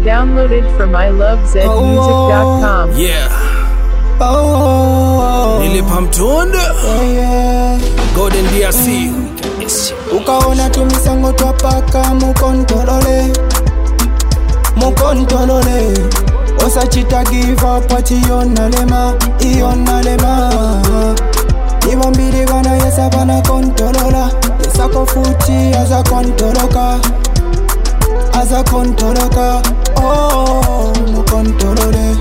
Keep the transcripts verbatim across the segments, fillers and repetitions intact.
Downloaded from I love zed music dot com. Yeah. Oh, Nilipa mtundu yeah, yeah. Golden D R C. Ukaona tumisango twapaka mukontolole Mukontolole Osachita give up ati yonalema Iyonalema Ibambiri bana yesa bana kontolola Yesa kofuti aza kontoloka Aza kontoloka Oh, mukontolole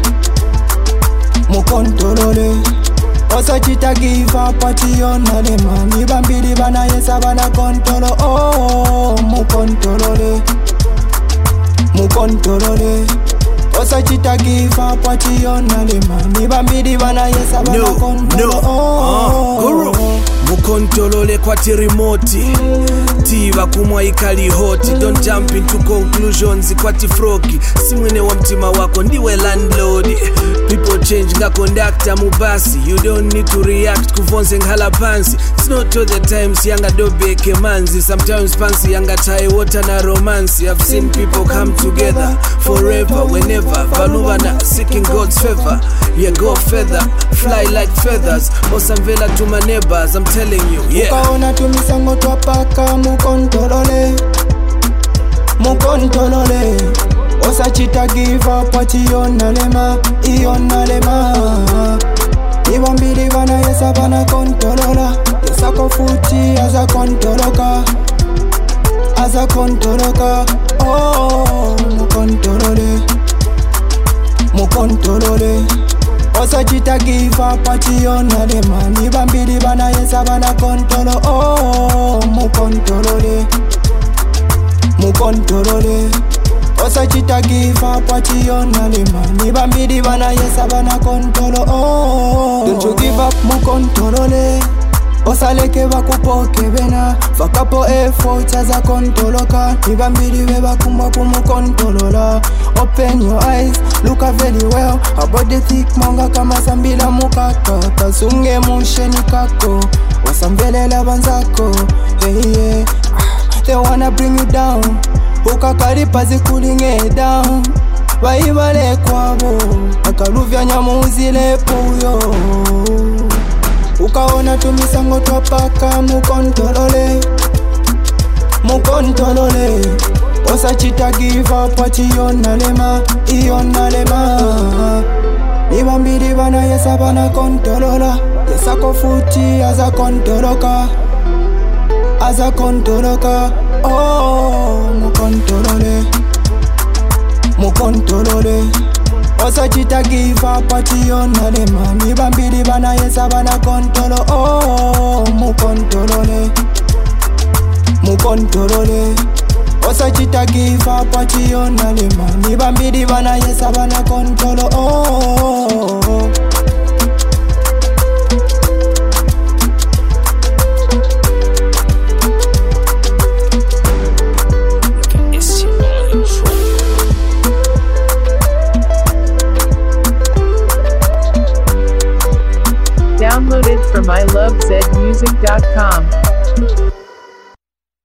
Mukontolole Osachita give up ati yonalema Ibambiri bana yesa bana kontolo Oh, mukontolole Mukontolole Osachita give up ati yonalema Ibambiri bana yesa bana No, kontolo no, Oh, uh, guru Mukontolole kwati remote Tiva kumwa ikali hoti Don't jump into conclusions kwati froki Simwene wa mtima wako ndiwe landlord People change nga conductor mubasi You don't need to react kuvonze nghala pansi It's not all the times yanga dobeke manzi Sometimes pansi yanga chai water na romance I've seen people come together forever Whenever valubana seeking God's favor Yeah, go feather, fly like feathers Osamvela to my neighbors, I'm telling you, yeah. Ukaona tumisango twapaka mukontolole Mukontolole Osachita give up ati yonalema Iyonalema Ibambiri bana yesa bana kontolola Yesa kofuti aza kontoloka Aza kontoloka Oh, mukontolole Mukontolole Osachita give up ati yonalema Ibambiri bana yesa bana kontolo Oh, mukontolole Mukontolole Osachita give up ati yonalema Ibambiri bana yesa bana kontolo Oh, don't you give up mukontolole Osaleke bakupoke bena Fakapo effort aza kontoloka Ibambiri beba kumwa kumukontolola Open your eyes, look very well About the thick monga kama sambila mukaka Kasunge musheni kako Wasambelela banzako Hey yeah They wanna bring you down Ukakaripa cooling it down Waibale kwabo Akaluvya nyamuzile puyo Ukaona tumisango twapaka mukontolole Mukontolole Osachita give up ati yonalema Iyonalema Ibambiri bana yesa bana kontolola Yesa kofuti aza kontoloka Aza kontoloka Oh, mukontolole Mukontolole Osachita give up ati yonalema Ibambiri bana yesa bana kontolo Oh, mukontolole Mukontolole Osachita give up ati yonalema Ibambiri bana yesa bana kontolo Oh, Downloaded from I love zed music dot com.